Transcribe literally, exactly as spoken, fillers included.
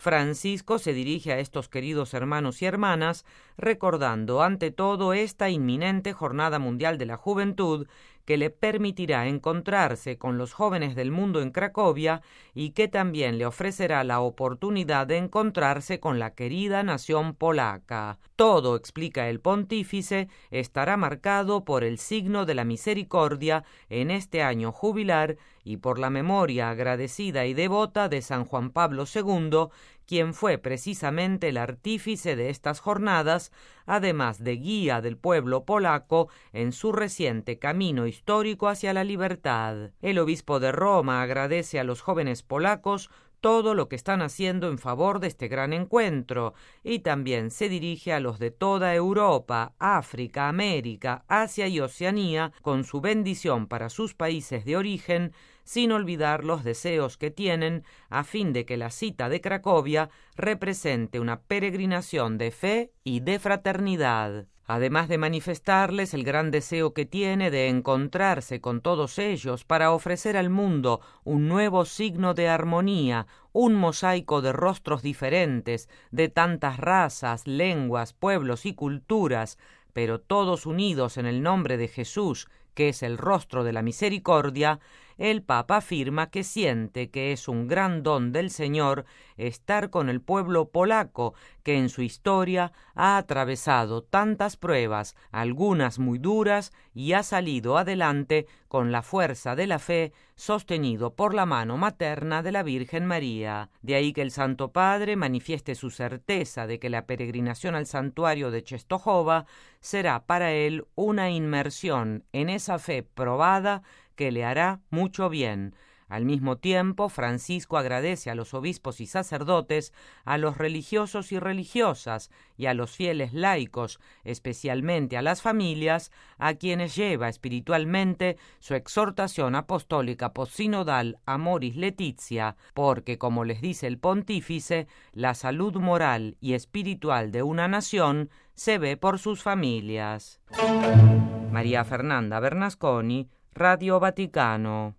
Francisco se dirige a estos queridos hermanos y hermanas, recordando ante todo esta inminente Jornada Mundial de la Juventud, que le permitirá encontrarse con los jóvenes del mundo en Cracovia y que también le ofrecerá la oportunidad de encontrarse con la querida nación polaca. Todo, explica el pontífice, estará marcado por el signo de la misericordia en este año jubilar y por la memoria agradecida y devota de San Juan Pablo segundo, quien fue precisamente el artífice de estas jornadas, además de guía del pueblo polaco en su reciente camino histórico hacia la libertad. El obispo de Roma agradece a los jóvenes polacos todo lo que están haciendo en favor de este gran encuentro, y también se dirige a los de toda Europa, África, América, Asia y Oceanía, con su bendición para sus países de origen, sin olvidar los deseos que tienen a fin de que la cita de Cracovia represente una peregrinación de fe y de fraternidad. Además de manifestarles el gran deseo que tiene de encontrarse con todos ellos para ofrecer al mundo un nuevo signo de armonía, un mosaico de rostros diferentes, de tantas razas, lenguas, pueblos y culturas, pero todos unidos en el nombre de Jesús, que es el rostro de la misericordia, el Papa afirma que siente que es un gran don del Señor estar con el pueblo polaco, que en su historia ha atravesado tantas pruebas, algunas muy duras, y ha salido adelante con la fuerza de la fe, sostenido por la mano materna de la Virgen María. De ahí que el Santo Padre manifieste su certeza de que la peregrinación al santuario de Czestochowa será para él una inmersión en esa fe probada que le hará mucho bien. Al mismo tiempo, Francisco agradece a los obispos y sacerdotes, a los religiosos y religiosas y a los fieles laicos, especialmente a las familias, a quienes lleva espiritualmente su exhortación apostólica postsinodal Amoris Laetitia, porque, como les dice el pontífice, la salud moral y espiritual de una nación se ve por sus familias. María Fernanda Bernasconi, Radio Vaticano.